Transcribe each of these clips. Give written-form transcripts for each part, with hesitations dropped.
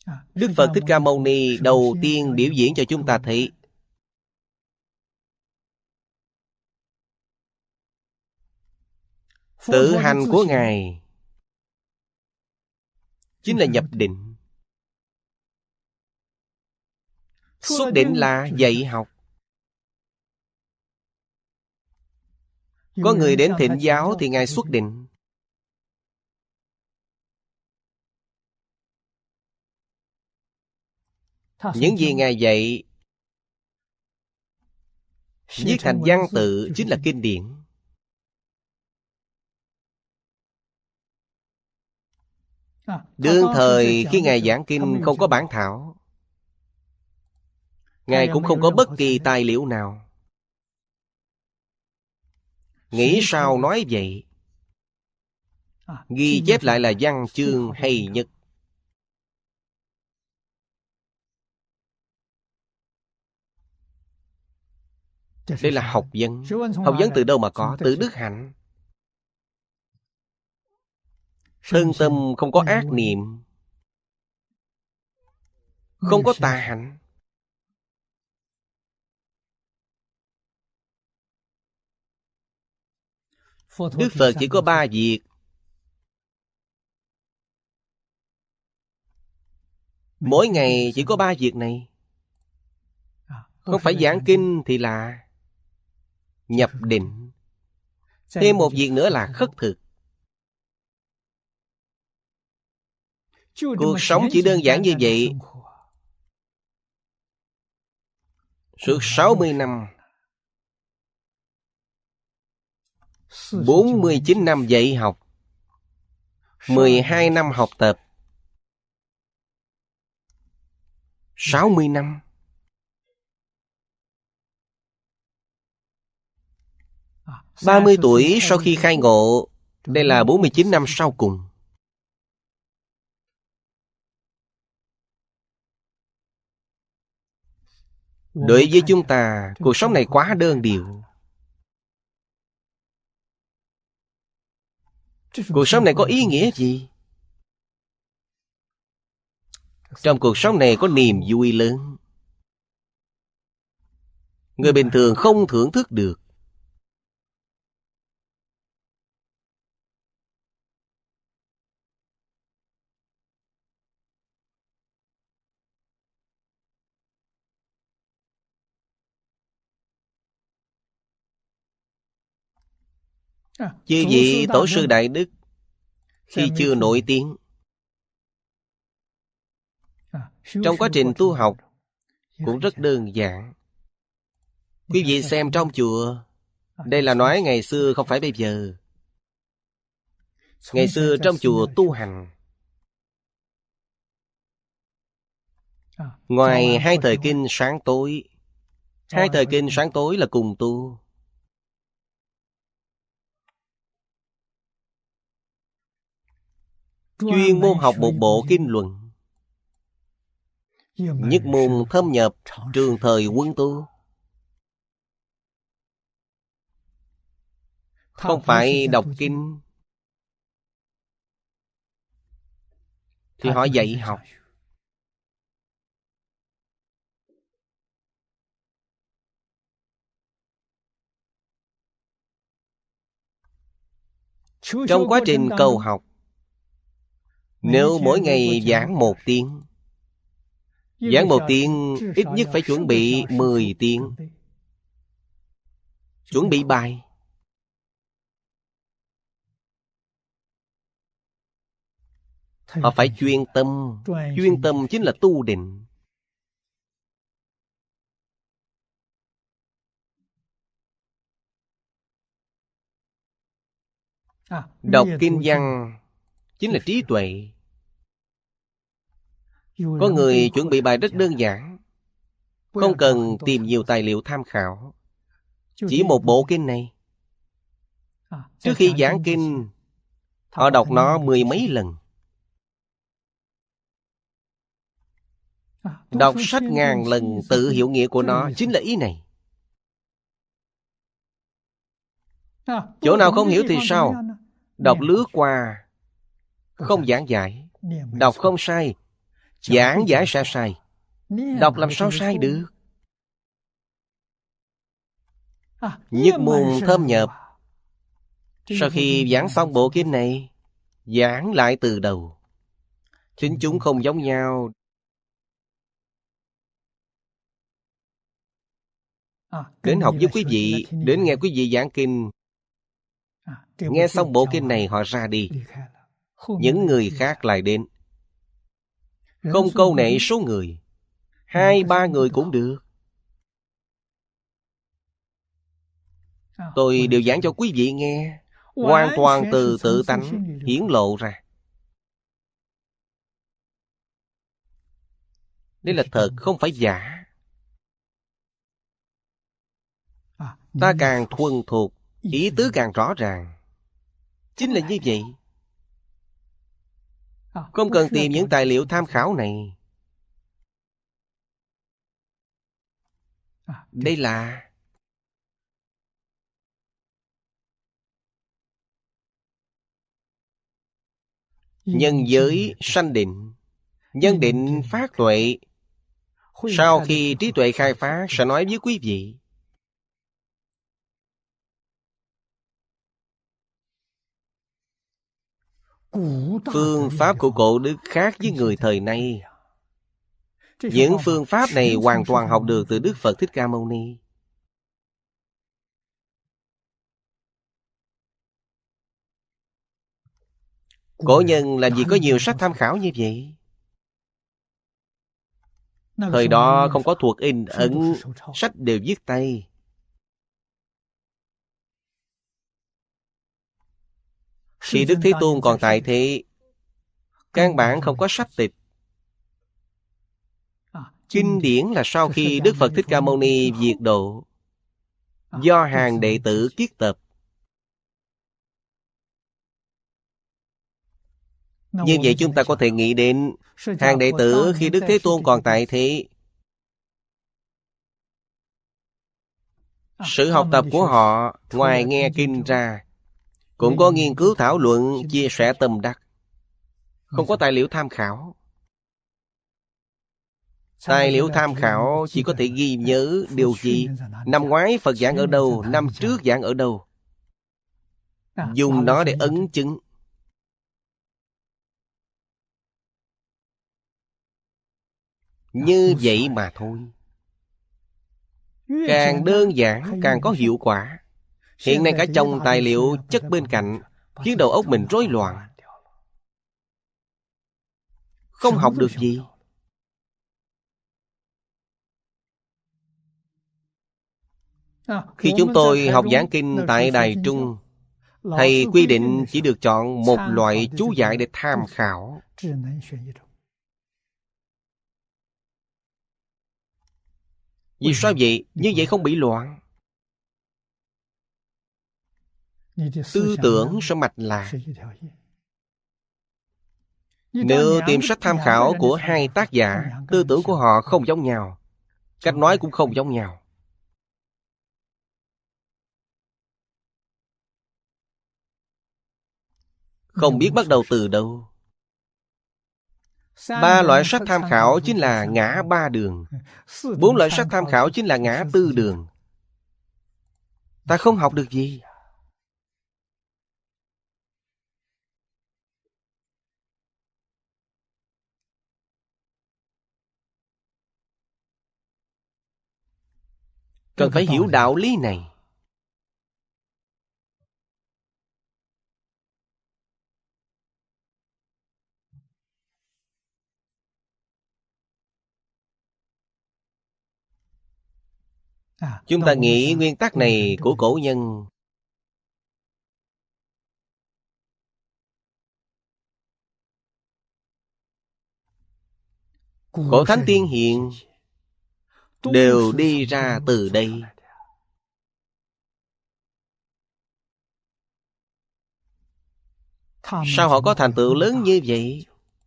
Đức Phật Thích Ca Mâu Ni đầu tiên biểu diễn cho chúng ta thấy tự hành của Ngài chính là nhập định. Xuất định là dạy học. Có người đến thịnh giáo thì Ngài xuất định. Những gì Ngài dạy viết thành văn tự chính là kinh điển. Đương thời khi Ngài giảng kinh không có bản thảo, Ngài cũng không có bất kỳ tài liệu nào. Nghĩ sao nói vậy? Ghi chép lại là văn chương hay nhất. Đây là học vấn. Học vấn từ đâu mà có? Từ đức hạnh. Thân tâm không có ác niệm, không có tà hạnh. Đức Phật chỉ có 3 việc. Mỗi ngày chỉ có 3 việc này. Không phải giảng kinh thì là nhập định. Thêm một việc nữa là khất thực. Cuộc sống chỉ đơn giản như vậy. Suốt 60 năm, 49 năm dạy học, 12 năm học tập, 60 năm. À, 30 tuổi sau khi khai ngộ, đây là 49 năm sau cùng. Đối với chúng ta, cuộc sống này quá đơn điệu. Cuộc sống này có ý nghĩa gì? Trong cuộc sống này có niềm vui lớn, người bình thường không thưởng thức được. Chư vị tổ sư đại đức khi chưa nổi tiếng, trong quá trình tu học cũng rất đơn giản. Quý vị xem trong chùa, đây là nói ngày xưa không phải bây giờ. Ngày xưa trong chùa tu hành, ngoài 2 thời kinh sáng tối, 2 thời kinh sáng tối là cùng tu. Chuyên môn học một bộ kinh luận, nhất môn thâm nhập trường thời quân tu. Không phải đọc kinh thì họ dạy học. Trong quá trình cầu học, nếu mỗi ngày giảng 1 tiếng, giảng 1 tiếng ít nhất phải chuẩn bị 10 tiếng. Chuẩn bị bài. Họ phải chuyên tâm. Chuyên tâm chính là tu định. Đọc kinh văn chính là trí tuệ. Có người chuẩn bị bài rất đơn giản, không cần tìm nhiều tài liệu tham khảo. Chỉ một bộ kinh này. Trước khi giảng kinh, họ đọc nó 10 mấy lần. Đọc sách ngàn lần tự hiểu nghĩa của nó chính là ý này. Chỗ nào không hiểu thì sao? Đọc lướt qua, không giảng giải. Đọc không sai, Giảng giải sai sai, đọc làm sao sai được. Nhất môn thâm nhập. Sau khi giảng xong bộ kinh này, giảng lại từ đầu. Thính chúng không giống nhau. Đến học với quý vị, đến nghe quý vị giảng kinh. Nghe xong bộ kinh này họ ra đi. Những người khác lại đến. Không câu nệ số người, 2-3 người cũng được. Tôi đều giảng cho quý vị nghe, hoàn toàn từ tự tánh hiển lộ ra. Đây là thật, không phải giả. Ta càng thuần thục, ý tứ càng rõ ràng. Chính là như vậy. Không cần tìm những tài liệu tham khảo này. Đây là nhân giới sanh định, nhân định phát tuệ. Sau khi trí tuệ khai phát sẽ nói với quý vị. Phương pháp của cổ đức khác với người thời nay. Những phương pháp này hoàn toàn học được từ Đức Phật Thích Ca Mâu Ni. Cổ nhân làm gì có nhiều sách tham khảo như vậy? Thời đó không có thuộc in ấn, sách đều viết tay. Khi Đức Thế Tôn còn tại thế, căn bản không có sách tịch. Kinh điển là sau khi Đức Phật Thích Ca Mâu Ni diệt độ, do hàng đệ tử kiết tập. Như vậy chúng ta có thể nghĩ đến hàng đệ tử khi Đức Thế Tôn còn tại thế, sự học tập của họ ngoài nghe kinh ra, cũng có nghiên cứu thảo luận, chia sẻ tâm đắc. Không có tài liệu tham khảo. Tài liệu tham khảo chỉ có thể ghi nhớ điều gì. Năm ngoái Phật giảng ở đâu, năm trước giảng ở đâu. Dùng nó để ấn chứng. Như vậy mà thôi. Càng đơn giản càng có hiệu quả. Hiện nay cả chồng tài liệu chất bên cạnh, khiến đầu óc mình rối loạn. Không học được gì. Khi chúng tôi học giảng kinh tại Đài Trung, thầy quy định chỉ được chọn một loại chú giải để tham khảo. Vì sao vậy? Như vậy không bị loạn. Tư tưởng sẽ mạch lạc. Nếu tìm sách tham khảo của hai tác giả, tư tưởng của họ không giống nhau, cách nói cũng không giống nhau. Không biết bắt đầu từ đâu. 3 loại sách tham khảo chính là ngã 3 đường. 4 loại sách tham khảo chính là ngã 4 đường. Ta không học được gì. Cần phải hiểu đạo lý này. Chúng ta nghĩ nguyên tắc này của cổ nhân cổ thánh tiên hiền đều đi ra từ đây. Sao họ có thành tựu lớn như vậy?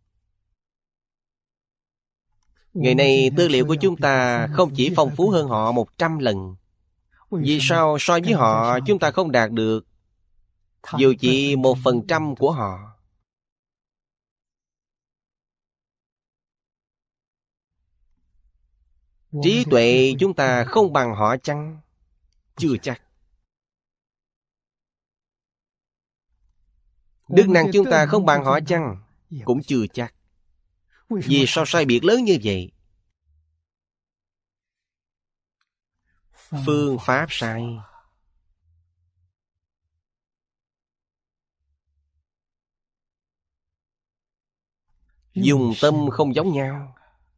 Ngày nay tư liệu của chúng ta không chỉ phong phú hơn họ 100 lần. Vì sao so với họ chúng ta không đạt được dù chỉ 1% của họ? Trí tuệ chúng ta không bằng họ chăng? Chưa chắc. Đức năng chúng ta không bằng họ chăng? Cũng chưa chắc. Vì sao sai biệt lớn như vậy? Phương pháp sai. Dùng tâm không giống nhau.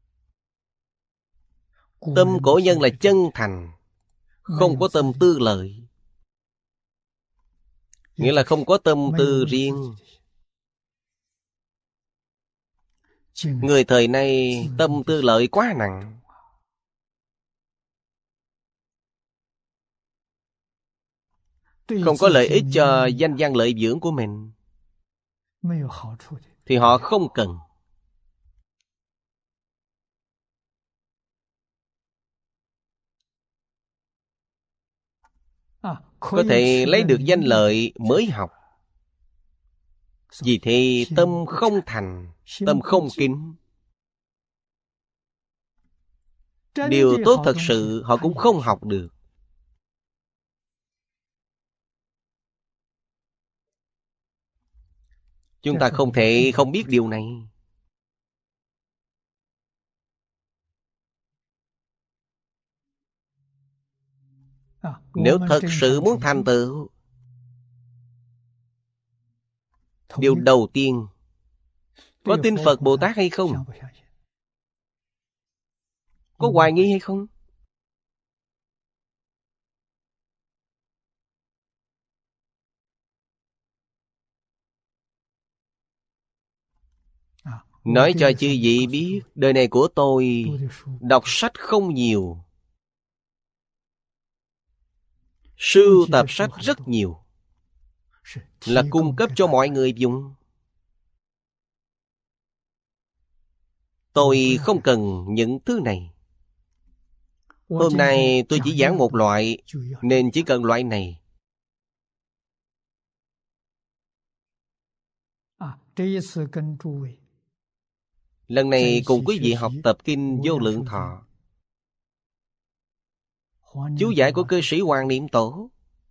Tâm cổ nhân là chân thành, không có tâm tư lợi, nghĩa là không có tâm tư riêng. Người thời nay tâm tư lợi quá nặng. Không có lợi ích cho danh văn lợi dưỡng của mình thì họ không cần. Có thể lấy được danh lợi mới học. Vì thế tâm không thành, tâm không kính. Điều tốt thật sự họ cũng không học được. Chúng ta không thể không biết điều này. Nếu thật sự muốn thành tựu, điều đầu tiên, có tin Phật Bồ Tát hay không? Có hoài nghi hay không? Nói cho chư vị biết, đời này của tôi đọc sách không nhiều, sưu tập sách rất nhiều, là cung cấp cho mọi người dùng. Tôi không cần những thứ này. Hôm nay tôi chỉ giảng một loại, nên chỉ cần loại này. Lần này cùng quý vị học tập kinh Vô Lượng Thọ, chú giải của cư sĩ Hoàng Niệm Tổ.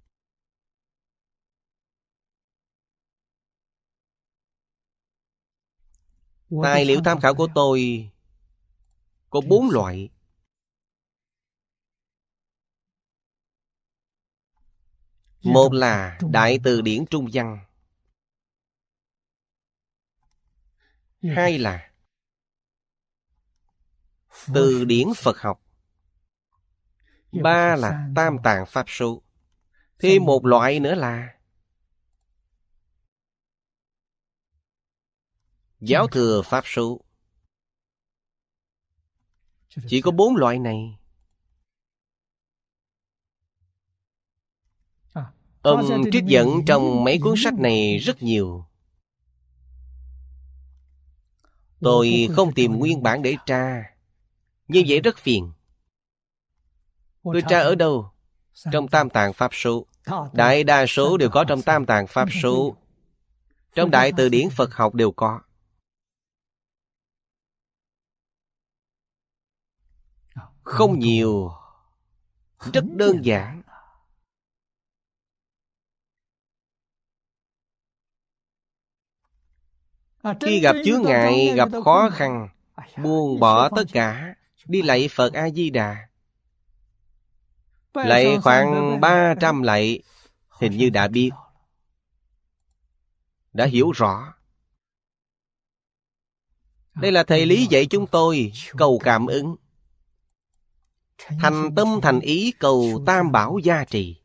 Tài liệu tham khảo của tôi có 4 loại. Một là Đại Từ Điển Trung Văn, hai là Từ Điển Phật Học, ba là Tam Tạng Pháp Số. Thêm một loại nữa là Giáo Thừa Pháp Số. Chỉ có 4 loại này. Ông trích dẫn trong mấy cuốn sách này rất nhiều. Tôi không tìm nguyên bản để tra, như vậy rất phiền. Tôi tra ở đâu? Trong Tam Tạng Pháp Số. Đại đa số đều có trong Tam Tạng Pháp Số. Trong Đại Từ Điển Phật Học đều có. Không nhiều, rất đơn giản. Khi gặp chướng ngại, gặp khó khăn, buông bỏ tất cả, đi lạy Phật A-di-đà. Lạy khoảng 300 lạy, hình như đã biết, đã hiểu rõ. Đây là thầy Lý dạy chúng tôi cầu cảm ứng. Thành tâm thành ý cầu Tam Bảo gia trì.